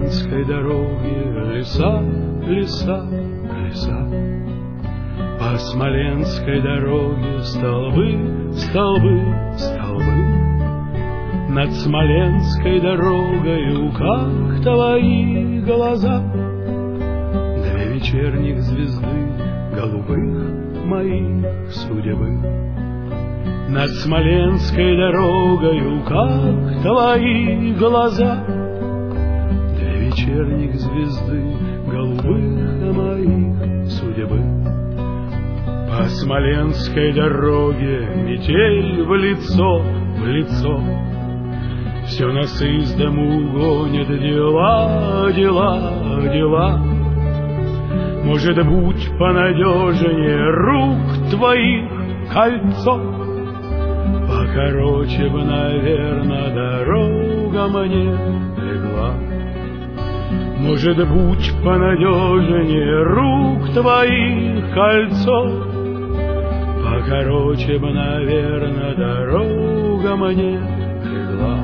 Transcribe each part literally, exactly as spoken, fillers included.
смоленской дороге леса, леса, леса. По смоленской дороге столбы, столбы, столбы. Над смоленской дорогою, как твои глаза, две вечерних звезды голубых моих судьбы. Над смоленской дорогою, как твои глаза, две вечерних звезды голубых моих судьбы. По смоленской дороге метель в лицо, в лицо. Все нас из дому гонят дела, дела, дела. Может, будь понадежнее рук твоих кольцо. Покороче бы, наверно, дорога мне легла. Может, будь понадежнее рук твоих кольцо. Покороче бы, наверно, дорога мне легла.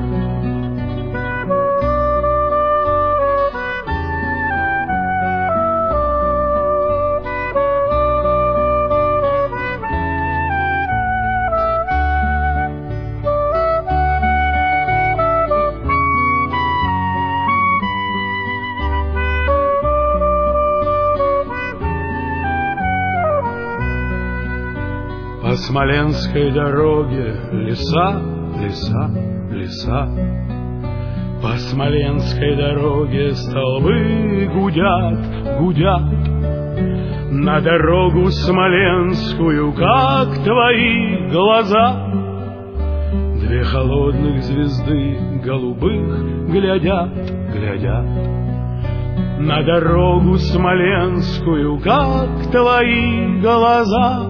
По смоленской дороге леса, леса, леса. По смоленской дороге столбы гудят, гудят. На дорогу смоленскую, как твои глаза, две холодных звезды голубых глядят, глядят. На дорогу смоленскую, как твои глаза,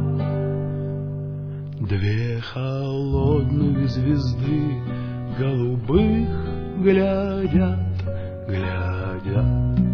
две холодных звезды голубых глядят, глядят.